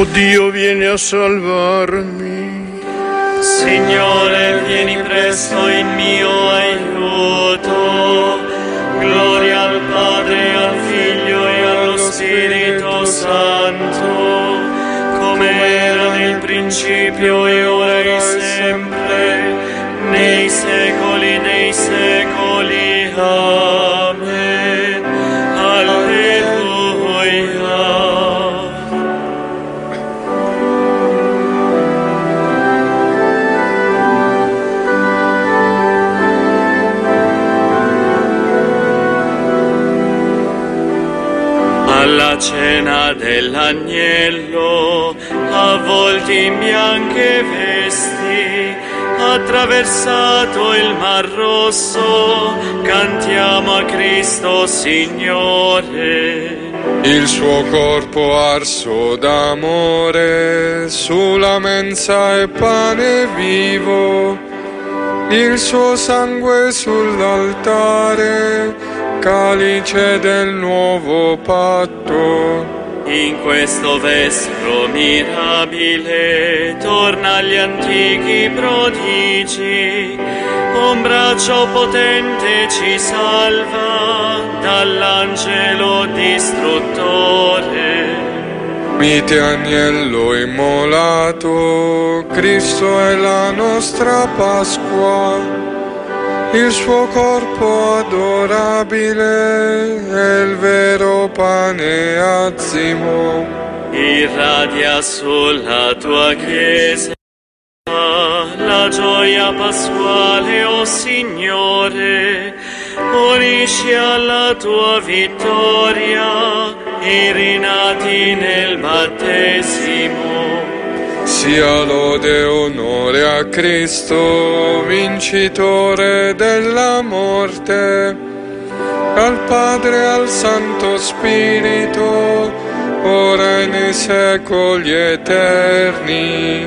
Dio, vieni a salvarmi. Signore, vieni presto in mio aiuto. Gloria al Padre, al Figlio e allo Spirito Santo, come era nel principio e ora e sempre, nei secoli dei secoli. Amen. Alleluia. Alla cena dell'agnello, avvolti in bianche vesti, attraversato il Mar Rosso, cantiamo a Cristo Signore. Il suo corpo arso d'amore, sulla mensa è pane vivo, il suo sangue sull'altare, calice del nuovo patto. In questo vespro mirabile torna agli antichi prodigi, un braccio potente ci salva dall'angelo distruttore. Mite agnello immolato, Cristo è la nostra Pasqua. Il suo corpo adorabile è il vero pane azimo. Irradia sulla tua Chiesa la gioia pasquale, o Signore. Unisci alla tua vittoria i rinati nel battesimo. Sia lode e onore a Cristo, vincitore della morte, al Padre e al Santo Spirito, ora e nei secoli eterni.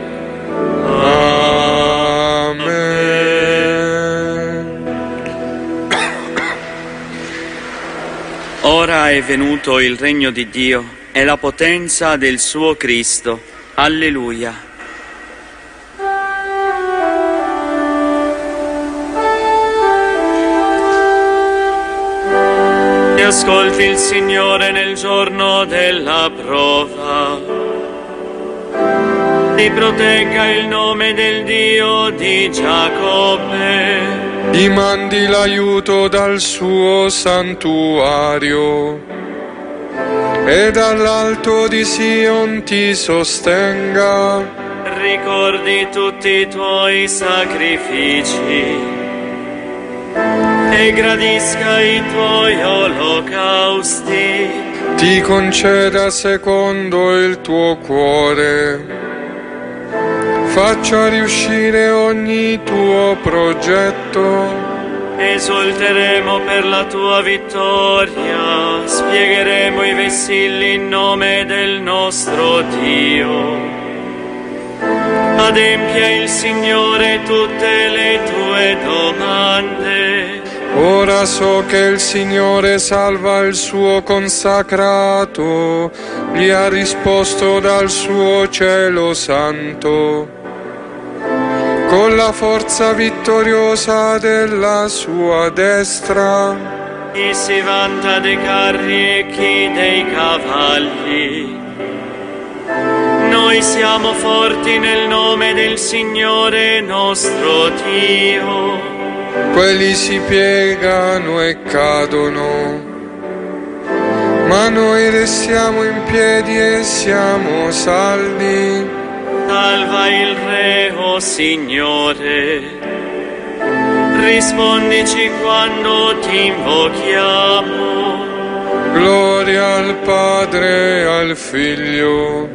Amen. Ora è venuto il regno di Dio e la potenza del suo Cristo. Alleluia. E ascolti il Signore nel giorno della prova. Ti protegga il nome del Dio di Giacobbe. Gli mandi l'aiuto dal suo santuario e dall'alto di Sion ti sostenga. Ricordi tutti i tuoi sacrifici e gradisca i tuoi olocausti. Ti conceda secondo il tuo cuore, faccia riuscire ogni tuo progetto. Esulteremo per la tua vittoria, spiegheremo i vessilli in nome del nostro Dio. Adempia il Signore tutte le tue domande. Ora so che il Signore salva il suo consacrato, gli ha risposto dal suo cielo santo. Con la forza vittoriosa della sua destra, chi si vanta dei carri e chi dei cavalli. Noi siamo forti nel nome del Signore nostro Dio. Quelli si piegano e cadono, ma noi restiamo in piedi e siamo saldi. Salva il Re, o Signore, rispondici quando ti invochiamo. Gloria al Padre e al Figlio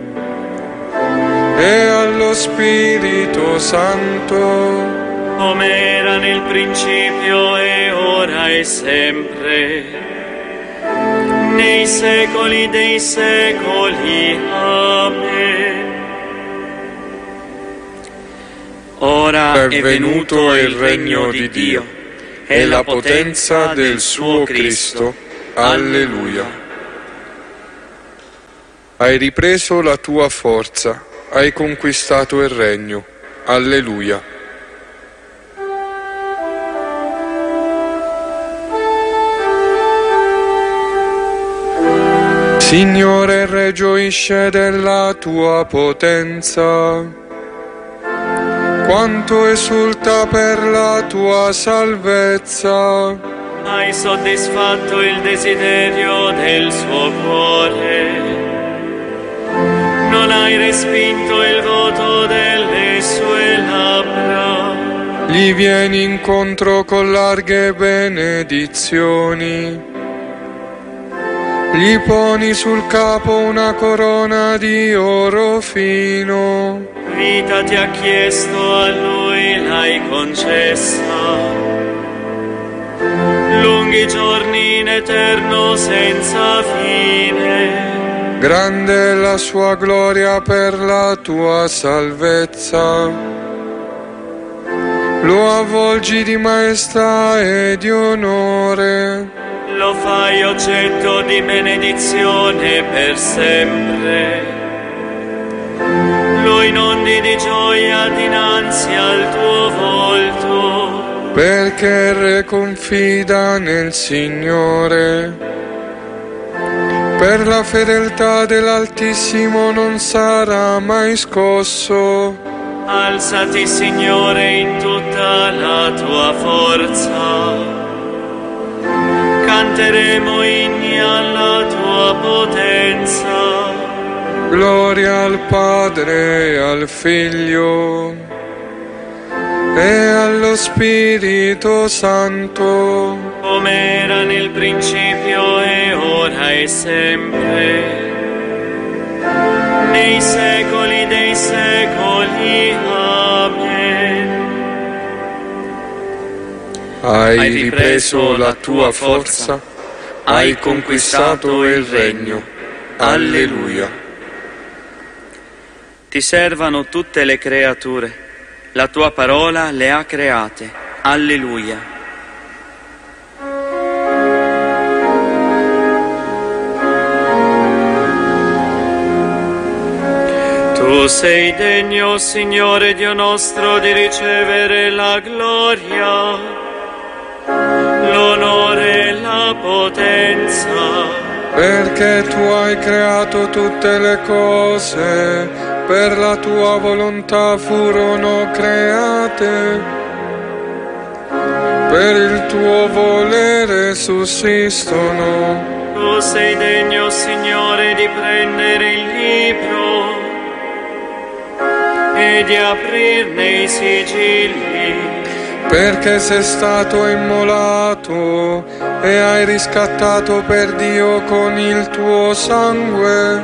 e allo Spirito Santo, come era nel principio e ora e sempre, nei secoli dei secoli. Amen. Ora è venuto il regno di Dio e la potenza del suo Cristo. Alleluia. Hai ripreso la tua forza, hai conquistato il regno. Alleluia. Signore, il Re gioisce della tua potenza, quanto esulta per la tua salvezza. Hai soddisfatto il desiderio del suo cuore, non hai respinto il voto delle sue labbra. Gli vieni incontro con larghe benedizioni, gli poni sul capo una corona di oro fino. Vita ti ha chiesto, a lui l'hai concessa, lunghi giorni in eterno senza fine. Grande è la sua gloria per la tua salvezza, lo avvolgi di maestà e di onore. Lo fai oggetto di benedizione per sempre, lo inondi di gioia dinanzi al tuo volto. Perché il Re confida nel Signore, per la fedeltà dell'Altissimo non sarà mai scosso. Alzati, Signore, in tutta la tua forza, canteremo inni alla tua potenza. Gloria al Padre e al Figlio e allo Spirito Santo, come era nel principio e ora e sempre, nei secoli dei secoli. Amen. Hai ripreso la tua forza, hai conquistato il regno. Alleluia. Ti servano tutte le creature, la tua parola le ha create. Alleluia. Tu sei degno, Signore Dio nostro, di ricevere la gloria, l'onore e la potenza. Perché tu hai creato tutte le cose, per la tua volontà furono create, per il tuo volere sussistono. Tu sei degno, Signore, di prendere il libro e di aprirne i sigilli. Perché sei stato immolato e hai riscattato per Dio con il tuo sangue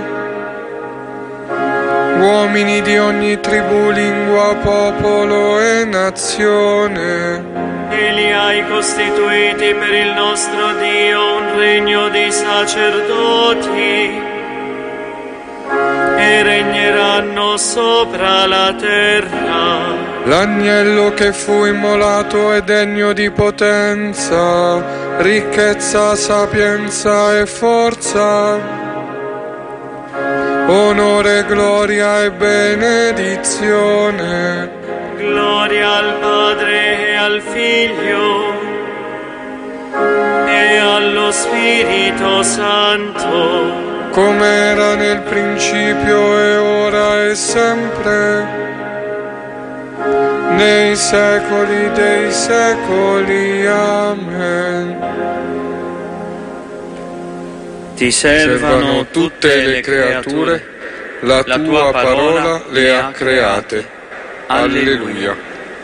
uomini di ogni tribù, lingua, popolo e nazione. E li hai costituiti per il nostro Dio un regno di sacerdoti, e regneranno sopra la terra. L'agnello che fu immolato è degno di potenza, ricchezza, sapienza e forza, onore, gloria e benedizione. Gloria al Padre e al Figlio e allo Spirito Santo, come era nel principio e ora e sempre, nei secoli dei secoli. Amen. Ti servano tutte le creature, la tua parola le ha create. Alleluia.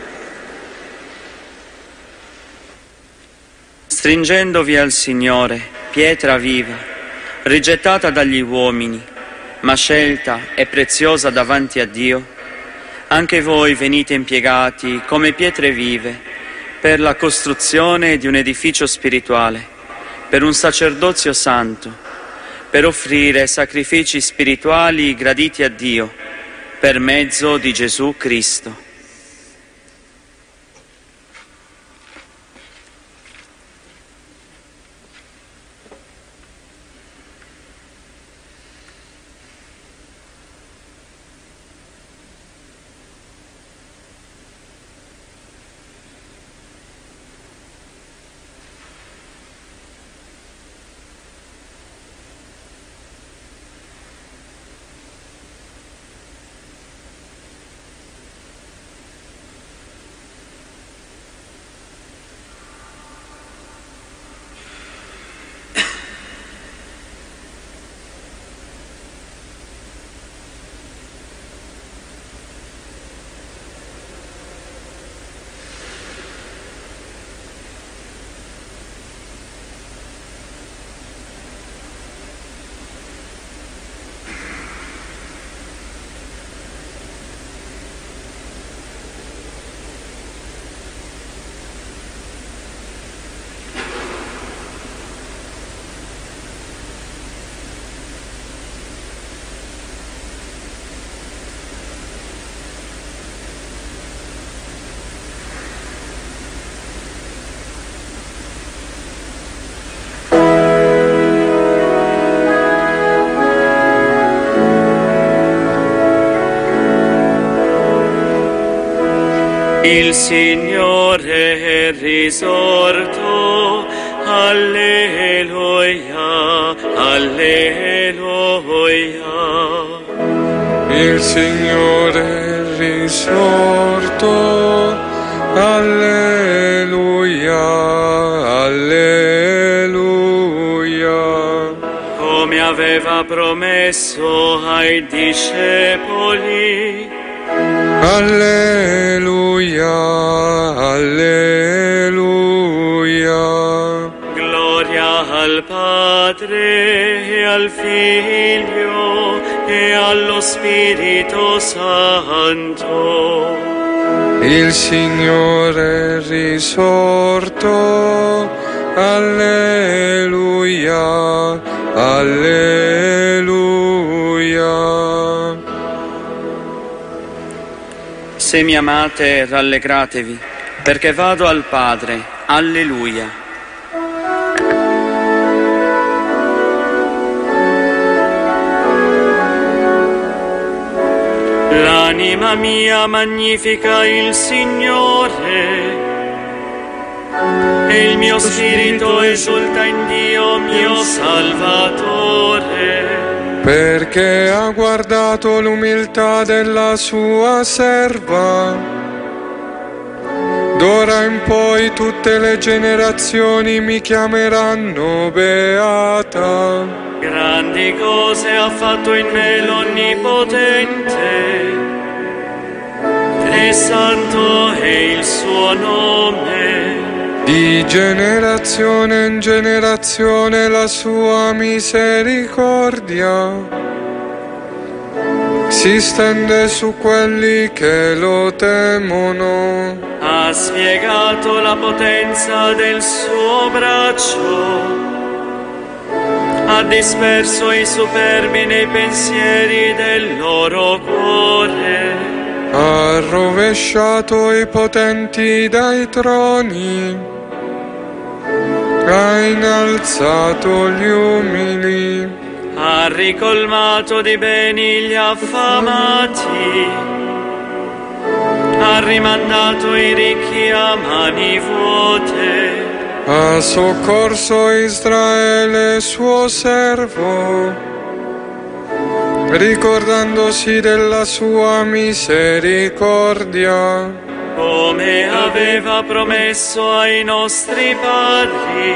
Stringendovi al Signore, pietra viva, rigettata dagli uomini, ma scelta e preziosa davanti a Dio, anche voi venite impiegati come pietre vive per la costruzione di un edificio spirituale, per un sacerdozio santo, per offrire sacrifici spirituali graditi a Dio per mezzo di Gesù Cristo. Il Signore è risorto, alleluia, alleluia. Il Signore è risorto, alleluia, alleluia. Come aveva promesso ai discepoli, alleluia, alleluia. gloria al Padre e al Figlio e allo Spirito Santo. Il Signore è risorto, alleluia, alleluia. Se mi amate, rallegratevi, perché vado al Padre. Alleluia. L'anima mia magnifica il Signore, e il mio spirito esulta in Dio mio Salvatore. Perché ha guardato l'umiltà della sua serva. D'ora in poi tutte le generazioni mi chiameranno beata. Grandi cose ha fatto in me l'Onnipotente, e santo è il suo nome. Di generazione in generazione la sua misericordia si stende su quelli che lo temono. Ha spiegato la potenza del suo braccio, ha disperso i superbi nei pensieri del loro cuore. Ha rovesciato i potenti dai troni, ha innalzato gli umili, Ha ricolmato di beni gli affamati, ha rimandato i ricchi a mani vuote. ha soccorso Israele suo servo, ricordandosi della sua misericordia, Come aveva promesso ai nostri padri,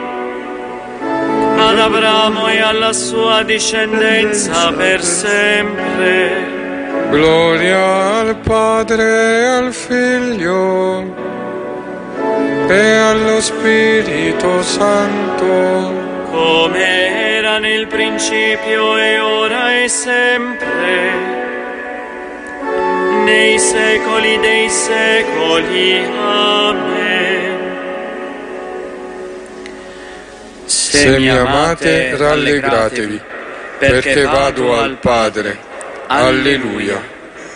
ad Abramo e alla sua discendenza per sempre. gloria al Padre e al Figlio e allo Spirito Santo, Come era nel principio e ora e sempre, nei secoli dei secoli. Amen. Se mi amate, rallegratevi, perché vado al Padre. Alleluia.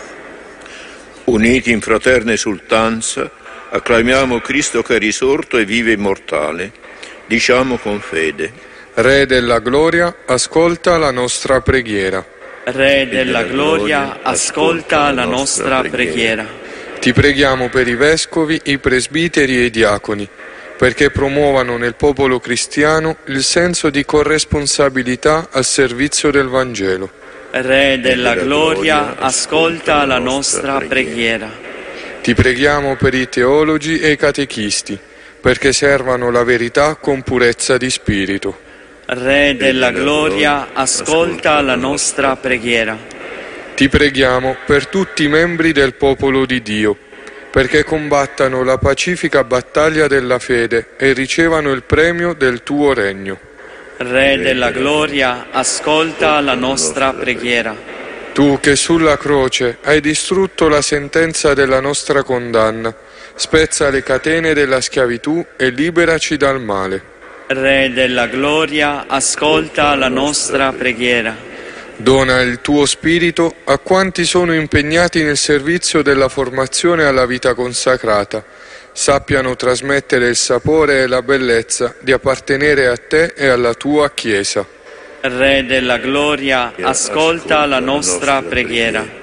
Uniti in fraterna esultanza, acclamiamo Cristo che è risorto e vive immortale. Diciamo con fede: Re della gloria, ascolta la nostra preghiera. Re della gloria, ascolta la nostra preghiera. Ti preghiamo per i vescovi, i presbiteri e i diaconi, perché promuovano nel popolo cristiano il senso di corresponsabilità al servizio del Vangelo. Re della gloria, ascolta la nostra preghiera. Ti preghiamo per i teologi e i catechisti, perché servano la verità con purezza di spirito. Re della gloria, ascolta la nostra preghiera. Ti preghiamo per tutti i membri del popolo di Dio, perché combattano la pacifica battaglia della fede e ricevano il premio del tuo regno. Re della gloria, ascolta la nostra preghiera. Tu che sulla croce hai distrutto la sentenza della nostra condanna, spezza le catene della schiavitù e liberaci dal male. Re della gloria, ascolta la nostra preghiera. Dona il tuo spirito a quanti sono impegnati nel servizio della formazione alla vita consacrata, sappiano trasmettere il sapore e la bellezza di appartenere a te e alla tua Chiesa. Re della gloria, ascolta la nostra preghiera.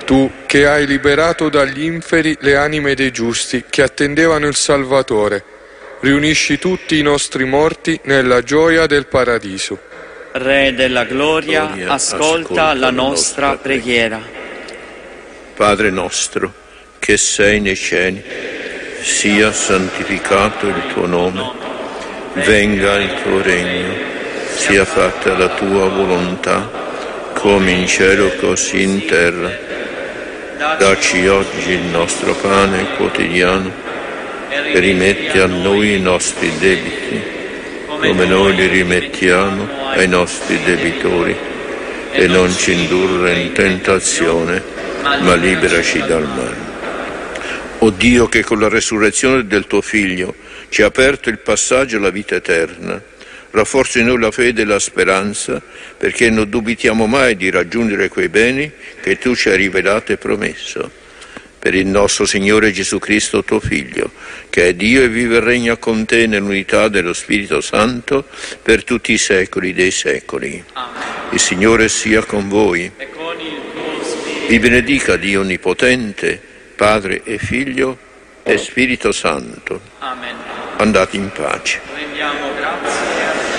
Tu che hai liberato dagli inferi le anime dei giusti che attendevano il Salvatore, riunisci tutti i nostri morti nella gioia del paradiso. Re della gloria, ascolta la nostra preghiera. Padre nostro, che sei nei cieli, sia santificato il tuo nome, venga il tuo regno, sia fatta la tua volontà, come in cielo così in terra. Dacci oggi il nostro pane quotidiano e rimetti a noi i nostri debiti, come noi li rimettiamo ai nostri debitori, e non ci indurre in tentazione, ma liberaci dal male. O Dio, che con la resurrezione del tuo Figlio ci ha aperto il passaggio alla vita eterna, rafforzi in noi la fede e la speranza, perché non dubitiamo mai di raggiungere quei beni che tu ci hai rivelato e promesso. Per il nostro Signore Gesù Cristo, tuo Figlio, che è Dio e vive e regna con te nell'unità dello Spirito Santo per tutti i secoli dei secoli. Amen. Il Signore sia con voi. E con il tuo spirito. Vi benedica Dio Onnipotente, Padre e Figlio e Spirito Santo. Amen. Andate in pace. Rendiamo grazie.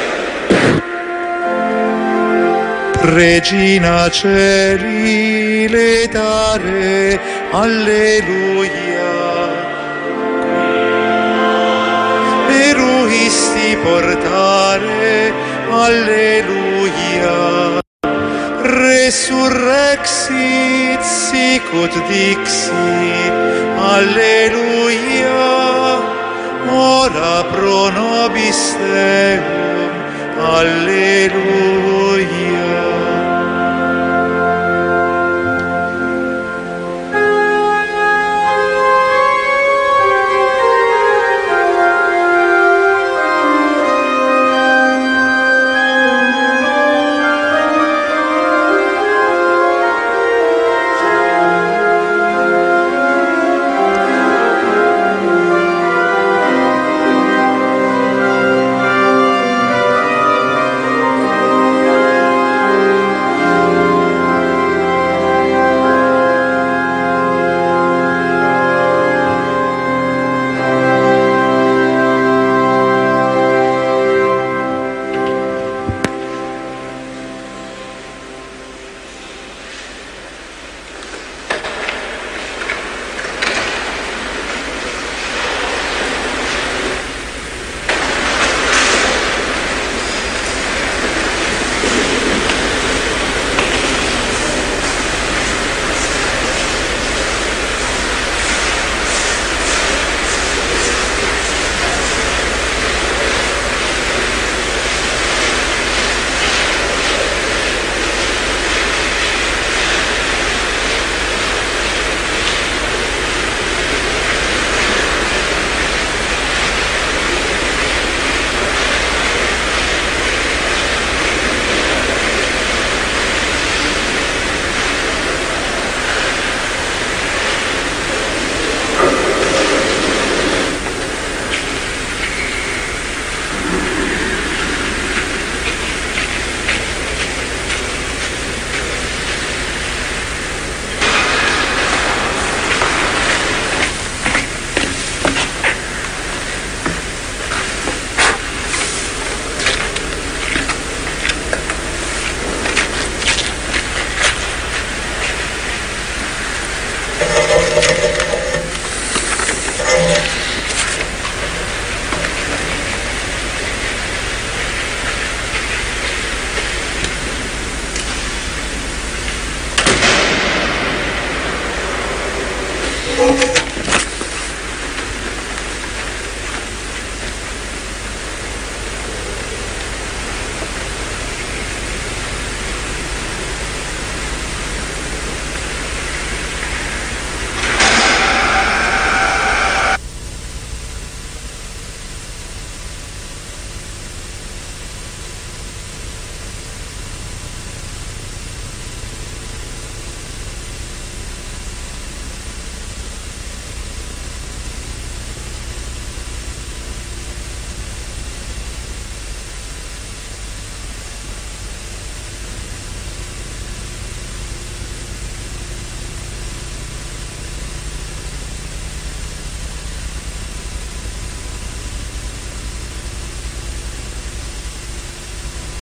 Regina Celi letare, alleluia. Peruisti portare, alleluia. Resurrexit sicut dixit, alleluia. Ora pro nobis Deum, alleluia.